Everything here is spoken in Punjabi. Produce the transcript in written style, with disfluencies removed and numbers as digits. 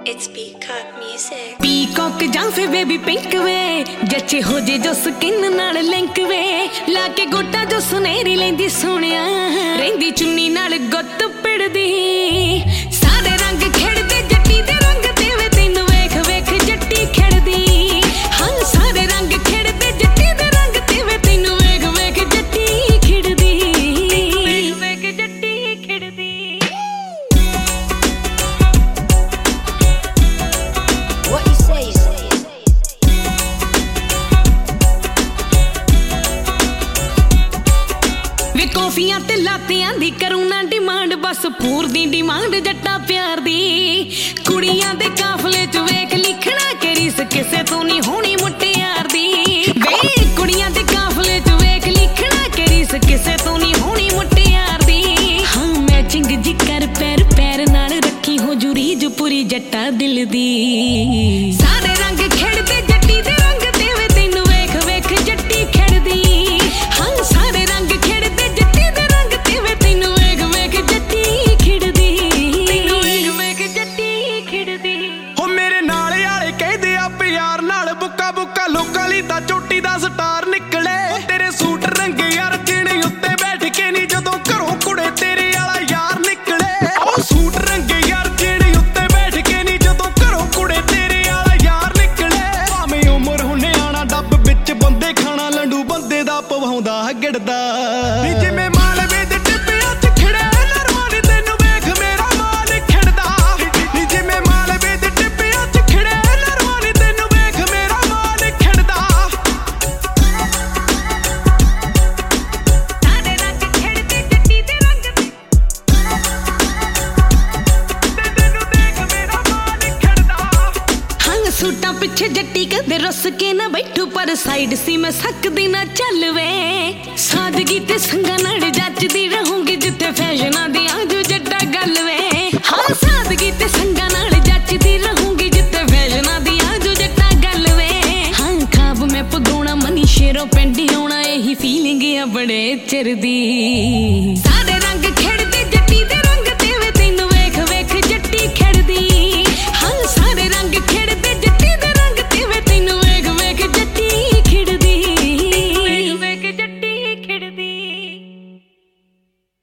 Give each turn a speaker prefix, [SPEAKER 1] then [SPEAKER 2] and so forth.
[SPEAKER 1] It's Peacock Music.
[SPEAKER 2] पीकॉक ਜਾਂ ਫੇ ਬੇਬੀ ਪਿੰਕ ਵੇ ਜੱਚੇ ਹੋ ਜੇ ਜੋ ਸਕਿਨ ਨਾਲ ਲਿੰਕ ਵੇ ਲਾ ਕੇ ਗੋਟਾ ਜੋ ਸੁਨਹਿਰੀ ਲੈਂਦੀ ਸੋਹਣਿਆ ਰਹਿੰਦੀ ਚੁੰਨੀ ਨਾਲ ਗੁੱਤ ਪਿੜਦੀ ਸਾਰੇ ਰੰਗ ਖੇਡਦੇ ਜੱਟੀ ਦੇ ਰੰਗ ਤੇ ਵੇ ਤੈਨੂੰ ਵੇਖ ਵੇਖ ਜੱਟੀ ਖੇਡਦੀ ਹਾਂ ਸਾਰੇ ਰੰਗ ਖੇਡਦੇ ਜੱਟੀ ਦੇ ਰੰਗ ਤੇ ਵੇ ਤੈਨੂੰ ਵੇਖ ਵੇਖ ਜੱਟੀ ਖੇਡਦੀ ਵੇਖ ਵੇਖ ਜੱਟੀ ਖੇਡਦੀ
[SPEAKER 1] What you say?
[SPEAKER 2] ਵੇ ਕੌਫੀਆਂ ਤੇ ਲਾਤਿਆਂ ਦੀ ਕਰੂੰ ਨਾ ਡਿਮਾਂਡ ਬਸ ਪੂਰ ਦੀ ਡਿਮਾਂਡ ਜੱਟਾ ਪਿਆਰ ਦੀ ਕੁੜੀਆਂ ਦੇ ਕਾਫਲੇ 'ਚ ਵੇਖ ਲਿਖਣਾ ਕਿ ਰੀਸ ਕਿਸੇ ਤੋਂ ਨਹੀਂ ਹੋਣੀ ਮੁਟਿਆਰ ਦੀ ਵੇ ਕੁੜੀਆਂ ਦੇ ਕਾਫਲੇ 'ਚ ਵੇਖ ਲਿਖਣਾ ਕਿ ਰੀਸ ਕਿਸੇ ਤੋਂ ਨਹੀਂ ਹੋਣੀ ਮੁਟਿਆਰ ਦੀ ਹਾਂ ਮੈਚਿੰਗ ਜੀ ਕਰ ਪੈਰ ਪੈਰ ਨਾਲ ਰੱਖੀ ਹੋ ਜੁਰੀ ਜੋ ਪੂਰੀ ਜੱਟਾ ਦਿਲ ਦੀ ਸਾਰੇ ਰੰਗ ਖੇਡਦੇ ਜੱਟੀ ਦੇ ਰੰਗ ਤੇ ਵੇ ਤੈਨੂੰ ਵੇਖ ਵੇਖ ਜੱਟੀ ਖੇਡਦੀ ਹਾਂ ਸਾਰੇ ਰੰਗ ਖੇਡਦੇ ਜੱਟੀ ਦੇ ਰੰਗ ਤੇ ਵੇ ਤੈਨੂੰ ਵੇਖ ਵੇਖ ਜੱਟੀ ਖੇਡਦੀ ਤੈਨੂੰ ਵੇਖ ਵੇਖ ਜੱਟੀ ਖੇਡਦੀ
[SPEAKER 3] ਹੋ ਮੇਰੇ ਨਾਲ ਵਾਲੇ ਕਹਿੰਦੇ ਆ ਪਿਆਰ ਨਾਲ ਬੁੱਕਾ ਬੁੱਕਾ ਲੋਕਾਂ ਲਈ ਤਾਂ ਚੋਟੀ ਦਾ ਸਟਾਰ ਨਿਕਲੇ ਤੇਰੇ ਸੂਟ ਰੰਗੇ ਯਾਰ ਚਿਣੀ ਉੱਤੇ ਬੈਠ ਕੇ ਨਹੀਂ ਜਦੋਂ ਘਰੋਂ ਕੁੜੇ ਤੇਰੇ ਵਾਲਾ ਯਾਰ ਨਿਕਲੇ ਉਹ ਸੂਟ ਰੰਗੇ ਯਾਰ ਚਿਣੀ ਉੱਤੇ ਬੈਠ ਕੇ ਨਹੀਂ ਜਦੋਂ ਘਰੋਂ ਕੁੜੇ ਤੇਰੇ ਵਾਲਾ ਯਾਰ ਨਿਕਲੇ ਭਾਵੇਂ ਉਮਰ ਹੁੰਨੇ ਆਣਾ ਡੱਬ ਵਿੱਚ ਬੰਦੇ ਖਾਣਾ ਲੰਡੂ ਬੰਦੇ ਦਾ ਪਵਾਉਂਦਾ ਗਿੜਦਾ ਨੀ ਜਿਵੇਂ ਮਾਲਵੇ ਦੇ ਟਿੱਬਿਆਂ 'ਚ ਖਿੜੇ ਨਰਮਾਂ ਨੀ ਤੈਨੂੰ ਵੇਖ ਮੇਰਾ ਮਾਲ ਖਿੜਦਾ ਨੀ ਜਿਵੇਂ ਮਾਲਵੇ ਦੇ ਟਿੱਬਿਆਂ 'ਚ ਖਿੜੇ ਨਰਮਾਂ ਨੀ ਤੈਨੂੰ ਵੇਖ ਮੇਰਾ ਮਾਲ ਖਿੜਦਾ
[SPEAKER 2] ਸਾਰੇ ਰੰਗ ਖੇਡਦੇ ਜੱਟੀ ਦੇ ਰੰਗ ਤੇ
[SPEAKER 3] ਤੈਨੂੰ ਦੇਖ ਮੇਰਾ ਮਾਲ ਖਿੜਦਾ
[SPEAKER 2] ਹਾਂ ਸੂਟਾਂ ਪਿੱਛੇ ਜੱਟੀ ਕਦੇ ਰੁੱਸ ਕੇ ਨਾ ਬੈਠੂ ਪਰ ਸਾਈਡ ਸੀ ਮੈਂ ਸਕਦੀ ਨਾ ਚੱਲ ਵੇ ਸਾਦਗੀ ਤੇ ਸੰਗਾਂ ਨਾਲ ਜੱਚਦੀ ਰਹੂੰਗੀ ਜਿੱਥੇ ਫੈਸ਼ਨਾਂ ਦੀ ਆਜੂ ਜੱਟਾ ਗੱਲ ਵੇ ਹਾਂ ਸਾਦਗੀ ਤੇ ਸੰਗਾਂ ਨਾਲ ਜੱਚਦੀ ਰਹੂੰਗੀ ਜਿੱਥੇ ਫੈਸ਼ਨਾਂ ਦੀ ਆਜੂ ਜੱਟਾ ਗੱਲ ਵੇ ਹਾਂ ਖਾਬ ਮੈਂ ਪਗਾਉਣਾ ਮਨੀ ਸ਼ੇਰੋਂ ਪਿੰਡ ਆਉਣਾ ਇਹੀ ਫੀਲਿੰਗ ਆ ਬੜੇ ਚਿਰ ਦੀ ਸਾਰੇ ਰੰਗ